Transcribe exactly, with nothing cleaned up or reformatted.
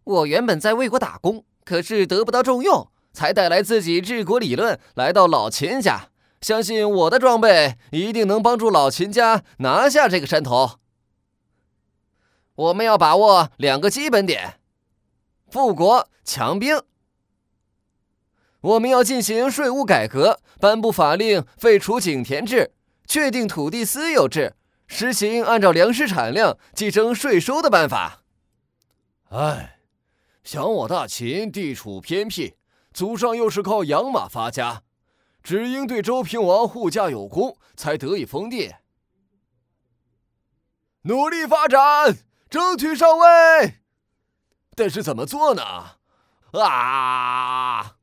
我原本在魏国打工，可是得不到重用，才带来自己治国理论来到老秦家。相信我的装备一定能帮助老秦家拿下这个山头。我们要把握两个基本点：富国强兵。我们要进行税务改革，颁布法令，废除井田制，确定土地私有制，实行按照粮食产量计征税收的办法。 哎，想我大秦地处偏僻，祖上又是靠养马发家，只应对周平王护驾有功，才得以封地。努力发展，争取上位。但是怎么做呢？啊！